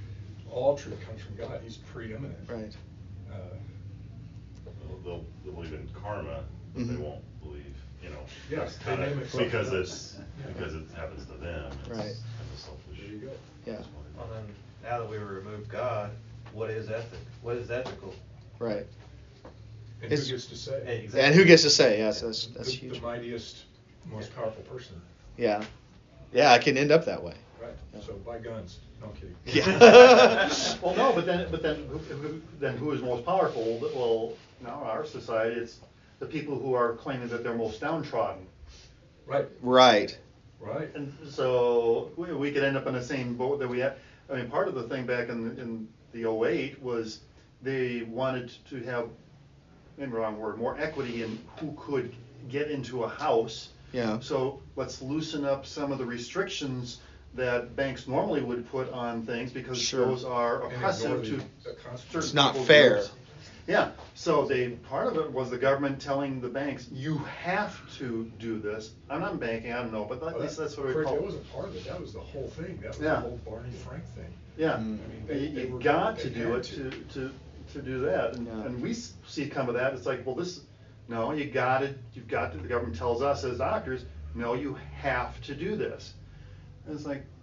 all truth comes from God. He's preeminent. Right. Uh, Well, They'll, they'll believe in karma, but Mhm. they won't believe, you know. Yes, that's they kinda- name it something Because else. it's, Yeah. because it happens to them. It's Right. kind of selfish. There you go. Yeah. Well, then, now that we removed God, what is ethic? What is ethical? Right. And It's- who gets to say? Hey, exactly. And who gets to say? Yes, that's that's the, huge. the mightiest, most powerful person. Yeah. Yeah, it can end up that way. Right. Yeah. So buy guns. No I'm kidding. Yeah. Well, no, but then, but then, who, who, then who is most powerful? Well, now in our society, it's the people who are claiming that they're most downtrodden. Right. Right. Right. And so we, we could end up in the same boat that we had. I mean, part of the thing back in, in the oh eight was they wanted to have, maybe wrong word, more equity in who could get into a house. Yeah. So let's loosen up some of the restrictions that banks normally would put on things because Sure. those are And oppressive ignore to the- the Constitution. certain It's not people's fair. groups. Yeah, so they, part of it was the government telling the banks, you have to do this. I'm not banking, I don't know, but at Well, least that- that's what we Craig, call That it. wasn't part of it. That was the whole thing. That was Yeah. the whole Barney Frank thing. Yeah, Mm. I mean, they- you, they you were- got they to do had it to. to, to, to do that, and, Yeah. and we s- see come of that, it's like, well, this, no, you got to, you've got to, the government tells us as doctors, no, you have to do this. And it's like,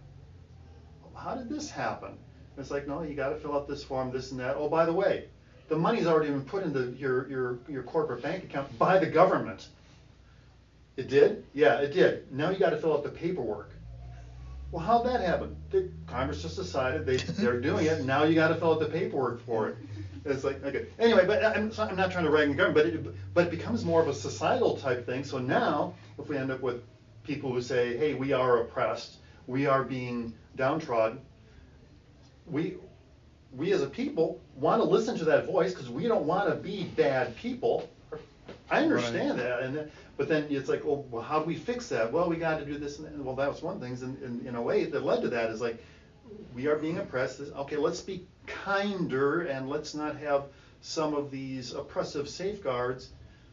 how did this happen? And it's like, no, you got to fill out this form, this and that. Oh, by the way, the money's already been put into your, your, your corporate bank account by the government. It did? Yeah, it did. Now you got to fill out the paperwork. Well, how'd that happen? The Congress just decided they, they're doing it, now you gotta fill out the paperwork for it. It's like, okay, anyway, but I'm, I'm not trying to rag on the government, but it, but it becomes more of a societal type thing, so now, if we end up with people who say, hey, we are oppressed, we are being downtrodden, we, we as a people wanna listen to that voice, because we don't wanna be bad people. I understand that, and then, but then it's like, oh, well, how do we fix that? Well, we got to do this, and that. Well, that was one thing. And in, in a way that led to that is like, we are being oppressed. Okay, let's be kinder, and let's not have some of these oppressive safeguards.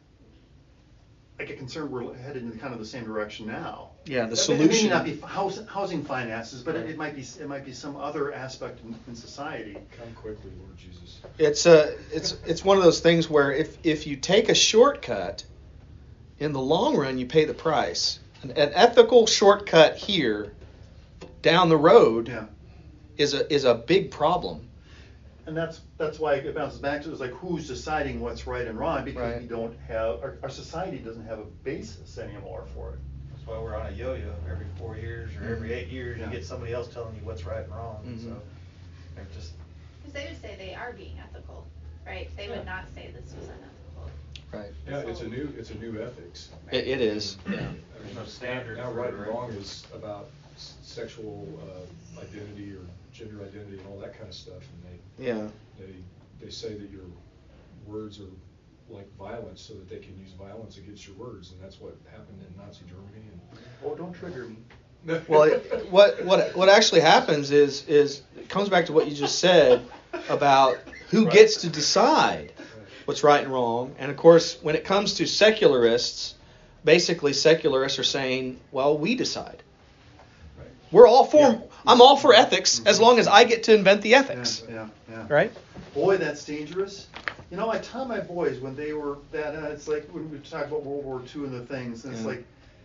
I get concerned we're headed in kind of the same direction now. Yeah, the It may- solution- It may not be house, housing finances, but it, it might be it might be some other aspect in, in society. Come quickly, Lord Jesus. It's a it's it's one of those things where if if you take a shortcut, in the long run you pay the price. An, an ethical shortcut here, down the road, Yeah. is a is a big problem. And that's that's why it bounces back to it's like who's deciding what's right and wrong because Right. we don't have our, our society doesn't have a basis anymore for it. That's why we're on a yo-yo. Every four years or every eight years, Yeah. you get somebody else telling you what's right and wrong. Mhm. So they're just Because they would say they are being ethical, right? They would not say this was unethical. Right. Yeah, it's a new, it's a new ethics. It, it is. Yeah. I There's mean, no standard Now, for right it, and right? wrong is about s- sexual uh, identity or gender identity and all that kind of stuff, and they, Yeah. they, they say that your words are like violence, so that they can use violence against your words, and that's what happened in Nazi Germany. And Oh, don't trigger me. Well, it, what what what actually happens is is it comes back to what you just said about who Right. gets to decide what's right and wrong. And of course, when it comes to secularists, basically secularists are saying, well, we decide. Right. We're all for Yeah. I'm all for ethics as long as I get to invent the ethics. Yeah, yeah, yeah. Right? Boy, that's dangerous. You know, I tell my boys when they were that, and it's like when we talk about World War Two and the things, and it's Yeah. like,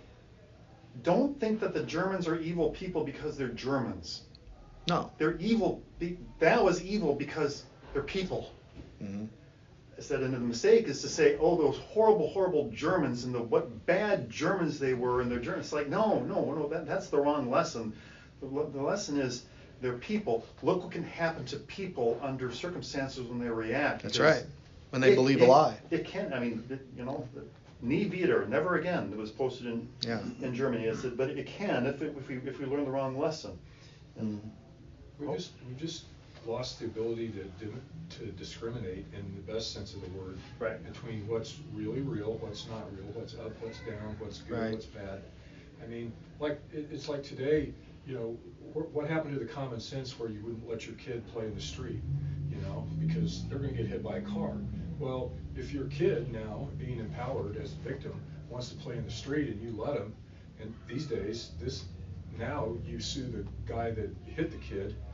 don't think that the Germans are evil people because they're Germans. No. They're evil. be- That was evil because they're people. Mhm. I said, and the mistake is to say, oh, those horrible, horrible Germans and the what bad Germans they were and their Germans. It's like, no, no, no, that, that's the wrong lesson. The, le- the lesson is they're people. Look what can happen to people under circumstances when they react. That's because right. When they it- believe it- a lie. It can, I mean, it, you know, nie wieder, never again. It was posted in Yeah. in Germany. I said, but it can if, it, if we if we learn the wrong lesson. And, We Oh. just, we just lost the ability to, dim- to discriminate in the best sense of the word. Right. Between what's really real, what's not real, what's up, what's down, what's good, Right. what's bad. I mean, like, it, it's like today, you know, wh- what happened to the common sense where you wouldn't let your kid play in the street, you know, because they're gonna get hit by a car. Well, if your kid now, being empowered as a victim, wants to play in the street and you let him, and these days, this, now you sue the guy that hit the kid,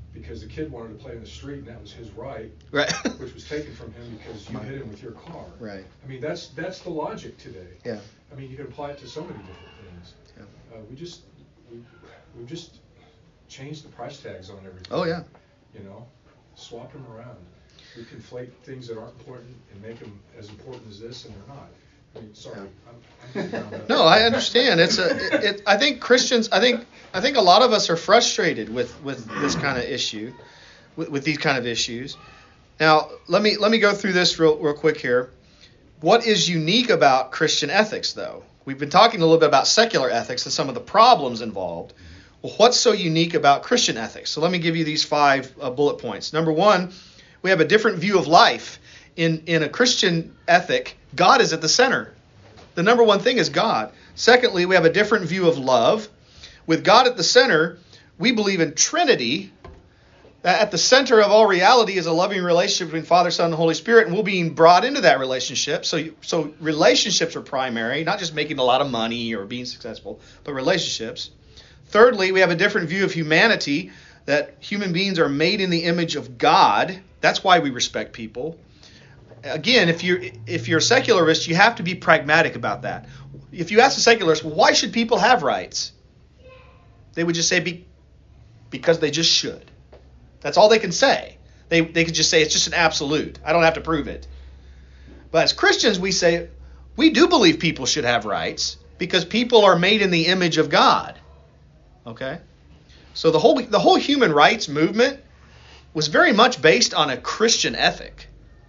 because the kid wanted to play in the street and that was his right, Right. which was taken from him because you hit him with your car. Right. I mean, that's that's the logic today. Yeah. I mean, you can apply it to so many different things. Yeah. Uh, we just we we've just changed the price tags on everything. Oh, yeah. You know, swap them around. We conflate things that aren't important and make them as important as this, and they're not. I mean, sorry. Yeah. I'm, I'm getting down that. No, I understand. It's a. It, it, I think Christians. I think. I think a lot of us are frustrated with, with this kind of issue, with, with these kind of issues. Now, let me let me go through this real real quick here. What is unique about Christian ethics, though? We've been talking a little bit about secular ethics and some of the problems involved. Well, what's so unique about Christian ethics? So let me give you these five uh, bullet points. Number one, we have a different view of life. In in a Christian ethic, God is at the center. The number one thing is God. Secondly, we have a different view of love. With God at the center, we believe in Trinity. At the center of all reality is a loving relationship between Father, Son, and Holy Spirit, and we're being brought into that relationship. So, so relationships are primary, not just making a lot of money or being successful, but relationships. Thirdly, we have a different view of humanity, that human beings are made in the image of God. That's why we respect people. Again, if you're if you're a secularist, you have to be pragmatic about that. If you ask a secularist, well, why should people have rights? They would just say, be, because they just should. That's all they can say. They they could just say it's just an absolute. I don't have to prove it. But as Christians, we say we do believe people should have rights because people are made in the image of God. Okay? So the whole the whole human rights movement was very much based on a Christian ethic.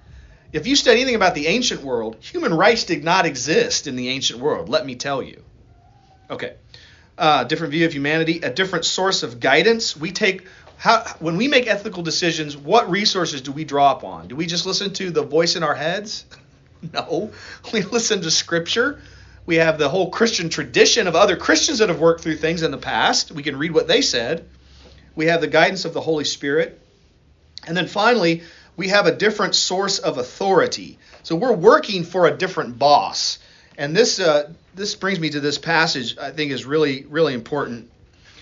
If you study anything about the ancient world, human rights did not exist in the ancient world, let me tell you. Okay. Uh, different view of humanity, a different source of guidance. We take how when we make ethical decisions, what resources do we draw upon? Do we just listen to the voice in our heads? No. We listen to Scripture. We have the whole Christian tradition of other Christians that have worked through things in the past. We can read what they said. We have the guidance of the Holy Spirit. And then finally, we have a different source of authority. So we're working for a different boss. And this uh, this brings me to this passage I think is really, really important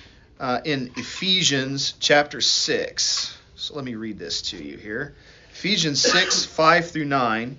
uh, in Ephesians chapter six. So let me read this to you here. Ephesians six, five through nine.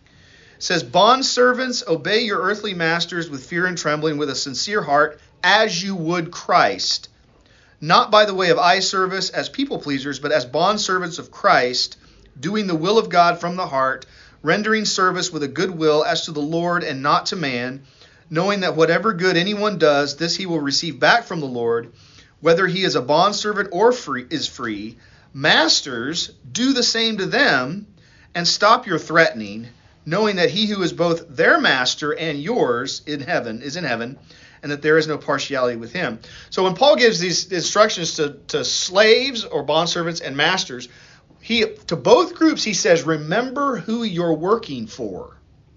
It says, "Bondservants, obey your earthly masters with fear and trembling, with a sincere heart, as you would Christ. Not by the way of eye service as people pleasers, but as bondservants of Christ, doing the will of God from the heart, rendering service with a good will as to the Lord and not to man, knowing that whatever good anyone does, this he will receive back from the Lord, whether he is a bondservant or free, is free. Masters, do the same to them, and stop your threatening, knowing that he who is both their master and yours in heaven is in heaven, and that there is no partiality with him." So when Paul gives these instructions to, to slaves or bondservants and masters, He, to both groups, he says, remember who you're working for.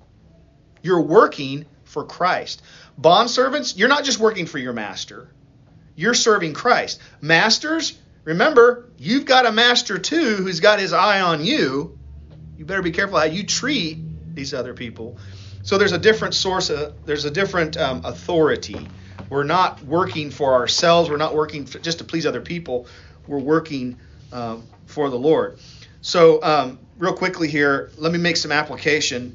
You're working for Christ. Bondservants, you're not just working for your master. You're serving Christ. Masters, remember, you've got a master too who's got his eye on you. You better be careful how you treat these other people. So there's a different source, of, there's a different um, authority. We're not working for ourselves. We're not working for, just to please other people. We're working um, for the Lord. So um, real quickly here, let me make some application.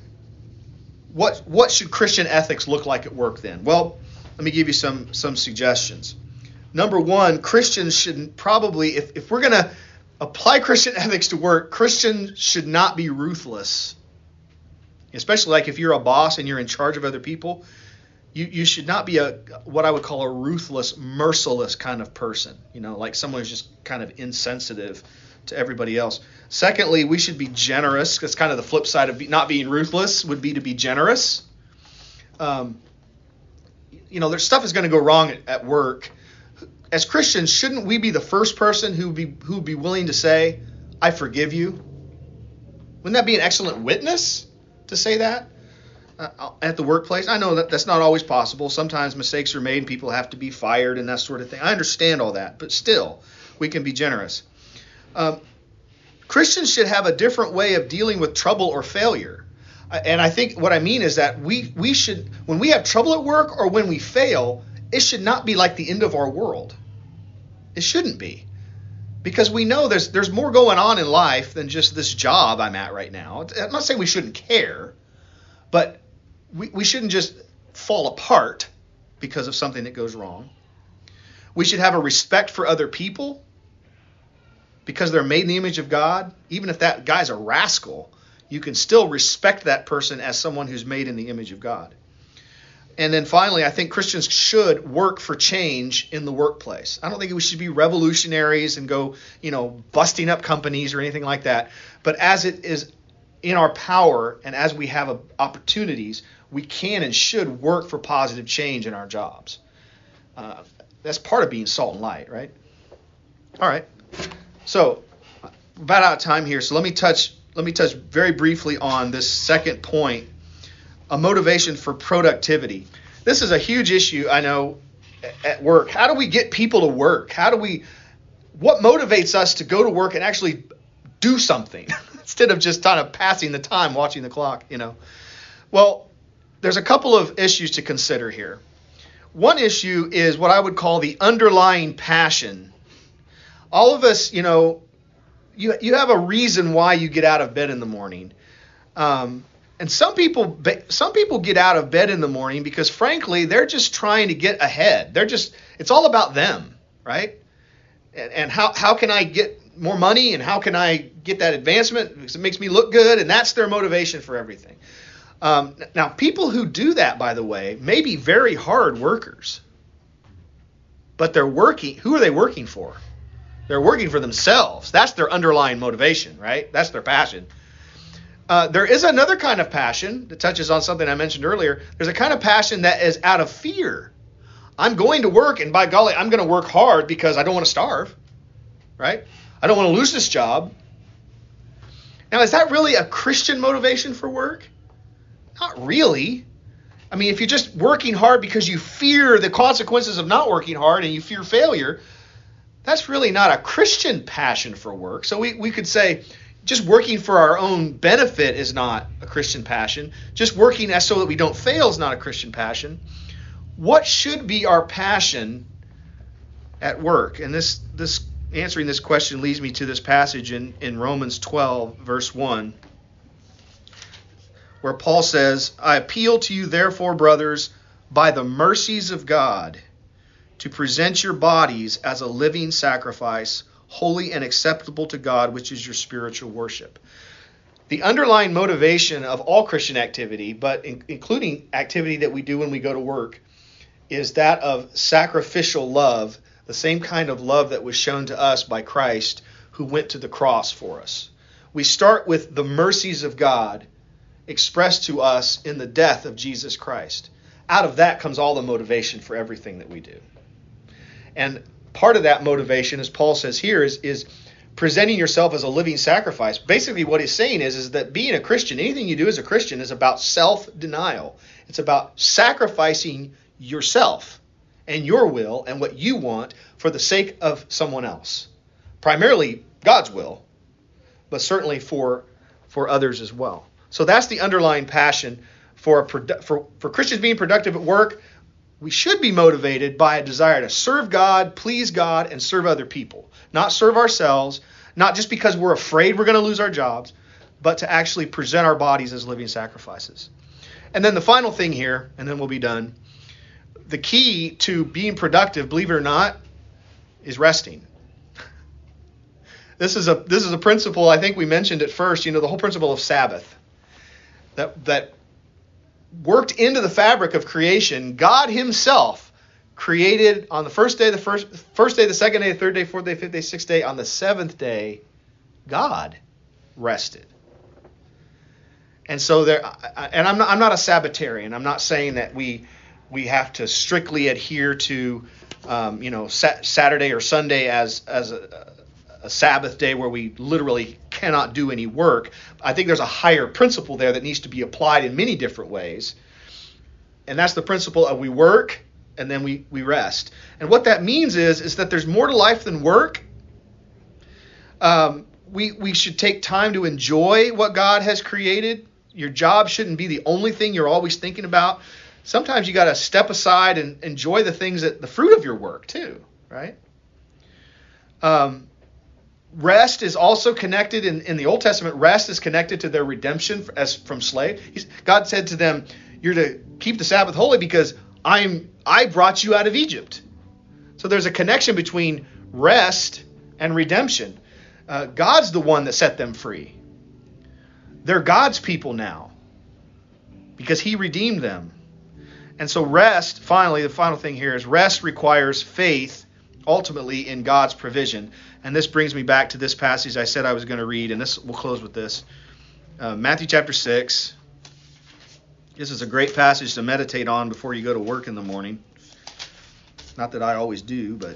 What what should Christian ethics look like at work then? Well, let me give you some some suggestions. Number one, Christians should probably, if, if we're going to apply Christian ethics to work, Christians should not be ruthless. Especially like if you're a boss and you're in charge of other people, you, you should not be a what I would call a ruthless, merciless kind of person. You know, like someone who's just kind of insensitive to everybody else. Secondly, we should be generous. That's kind of the flip side of be, not being ruthless would be to be generous. Um, you know, there's stuff is going to go wrong at, at work. As Christians, shouldn't we be the first person who be who would be willing to say, "I forgive you"? Wouldn't that be an excellent witness to say that uh, at the workplace? I know that that's not always possible. Sometimes mistakes are made and people have to be fired and that sort of thing. I understand all that, but still, we can be generous. Um, Christians should have a different way of dealing with trouble or failure. And I think what I mean is that we we should, when we have trouble at work or when we fail, it should not be like the end of our world. It shouldn't be. Because we know there's there's more going on in life than just this job I'm at right now. I'm not saying we shouldn't care, but we, we shouldn't just fall apart because of something that goes wrong. We should have a respect for other people because they're made in the image of God. Even if that guy's a rascal, you can still respect that person as someone who's made in the image of God. And then finally, I think Christians should work for change in the workplace. I don't think we should be revolutionaries and go, you know, busting up companies or anything like that. But as it is in our power and as we have opportunities, we can and should work for positive change in our jobs. Uh, that's part of being salt and light, right? All right. So, we're about out of time here. So let me touch let me touch very briefly on this second point. A motivation for productivity. This is a huge issue, I know, at work. How do we get people to work? How do we, what motivates us to go to work and actually do something instead of just kind of passing the time, watching the clock, you know? Well, there's a couple of issues to consider here. One issue is what I would call the underlying passion. All of us, you know, you, you have a reason why you get out of bed in the morning. Um, And some people some people get out of bed in the morning because, frankly, they're just trying to get ahead. They're just, it's all about them, right? And, and how, how can I get more money and how can I get that advancement because it makes me look good, and that's their motivation for everything. Um, now, people who do that, by the way, may be very hard workers, but they're working. Who are they working for? They're working for themselves. That's their underlying motivation, right? That's their passion. Uh, there is another kind of passion that touches on something I mentioned earlier. There's a kind of passion that is out of fear. I'm going to work, and by golly, I'm going to work hard because I don't want to starve, right? I don't want to lose this job. Now, is that really a Christian motivation for work? Not really. I mean, if you're just working hard because you fear the consequences of not working hard and you fear failure, that's really not a Christian passion for work. So we, we could say, just working for our own benefit is not a Christian passion. Just working as so that we don't fail is not a Christian passion. What should be our passion at work? And this this answering this question leads me to this passage in, in Romans twelve, verse one, where Paul says, I appeal to you, therefore, brothers, by the mercies of God, to present your bodies as a living sacrifice, holy and acceptable to God, which is your spiritual worship. The underlying motivation of all Christian activity, but in, including activity that we do when we go to work, is that of sacrificial love, the same kind of love that was shown to us by Christ, who went to the cross for us. We start with the mercies of God expressed to us in the death of Jesus Christ. Out of that comes all the motivation for everything that we do. And part of that motivation, as Paul says here, is, is presenting yourself as a living sacrifice. Basically what he's saying is, is that being a Christian, anything you do as a Christian is about self-denial. It's about sacrificing yourself and your will and what you want for the sake of someone else. Primarily God's will, but certainly for, for others as well. So that's the underlying passion for, a produ- for, for Christians being productive at work. We should be motivated by a desire to serve God, please God, and serve other people. Not serve ourselves, not just because we're afraid we're going to lose our jobs, but to actually present our bodies as living sacrifices. And then the final thing here, and then we'll be done. The key to being productive, believe it or not, is resting. This is a this is a principle I think we mentioned at first, you know, the whole principle of Sabbath. That that worked into the fabric of creation. God himself created on the first day, the first first day, the second day, the third day, fourth day, fifth day, sixth day. On the seventh day, God rested. And so there, and I'm not I'm not a Sabbatarian. I'm not saying that we we have to strictly adhere to um, you know sa- Saturday or Sunday as as a, a Sabbath day where we literally cannot do any work. I think there's a higher principle there that needs to be applied in many different ways. And that's the principle of we work and then we, we rest. And what that means is, is that there's more to life than work. Um, we, we should take time to enjoy what God has created. Your job shouldn't be the only thing you're always thinking about. Sometimes you got to step aside and enjoy the things that the fruit of your work too, right? Um, rest is also connected in, in the Old Testament. Rest is connected to their redemption as from slave. He's, God said to them, "You're to keep the Sabbath holy because I'm I brought you out of Egypt." So there's a connection between rest and redemption. Uh, God's the one that set them free. They're God's people now because He redeemed them. And so rest, finally, the final thing here is rest requires faith ultimately in God's provision. And this brings me back to this passage I said I was going to read, and this we'll close with this. Uh, Matthew chapter six. This is a great passage to meditate on before you go to work in the morning. Not that I always do, but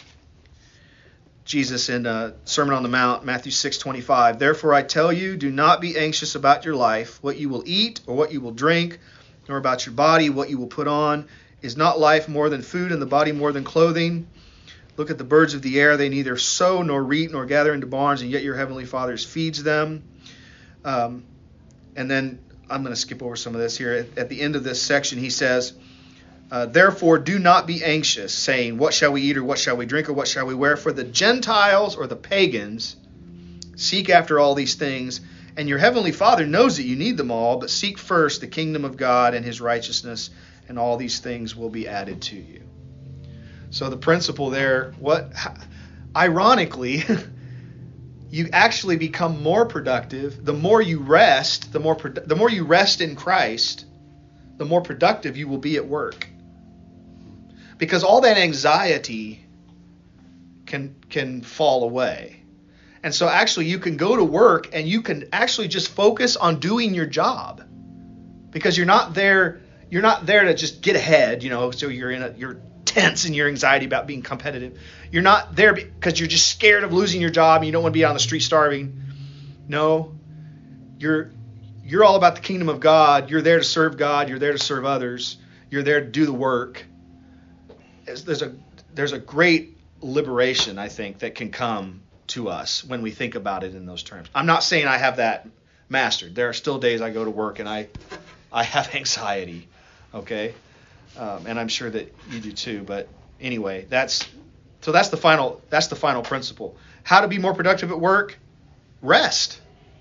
Jesus in uh, Sermon on the Mount, Matthew six twenty-five. "Therefore I tell you, do not be anxious about your life, what you will eat or what you will drink, nor about your body, what you will put on. Is not life more than food, and the body more than clothing? Look at the birds of the air. They neither sow nor reap nor gather into barns, and yet your heavenly Father feeds them." Um, and then I'm going to skip over some of this here. At, at the end of this section, he says, uh, "Therefore do not be anxious, saying, what shall we eat, or what shall we drink, or what shall we wear? For the Gentiles," or the pagans, "seek after all these things, and your heavenly Father knows that you need them all. But seek first the kingdom of God and His righteousness, and all these things will be added to you." So the principle there, what, ironically, you actually become more productive. The more you rest, the more the more you rest in Christ, the more productive you will be at work. Because all that anxiety can can fall away. And so actually you can go to work and you can actually just focus on doing your job. Because you're not there you're not there to just get ahead, you know, so you're in a you're tense in your anxiety about being competitive. You're not there because you're just scared of losing your job and you don't want to be out on the street starving. No, you're you're all about the kingdom of God. You're there to serve God. You're there to serve others. You're there to do the work. There's a there's a great liberation, I think, that can come to us when we think about it in those terms. I'm not saying I have that mastered. There are still days I go to work and I I have anxiety. Okay. Um, and I'm sure that you do too. But anyway, that's so that's the final that's the final principle. How to be more productive at work? Rest.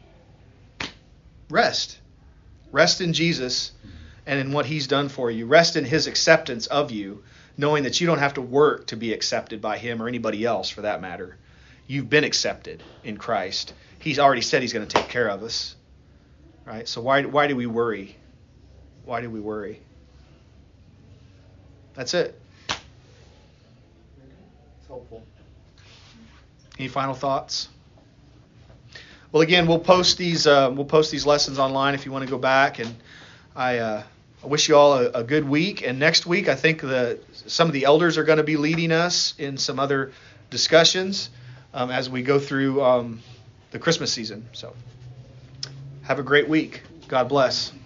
Rest. Rest in Jesus and in what He's done for you. Rest in His acceptance of you, knowing that you don't have to work to be accepted by Him or anybody else for that matter. You've been accepted in Christ. He's already said He's going to take care of us. Right? So why why do we worry? Why do we worry? That's it. It's helpful. Any final thoughts? Well, again, we'll post these. Uh, we'll post these lessons online if you want to go back. And I, uh, I wish you all a, a good week. And next week, I think the some of the elders are going to be leading us in some other discussions um, as we go through um, the Christmas season. So, have a great week. God bless.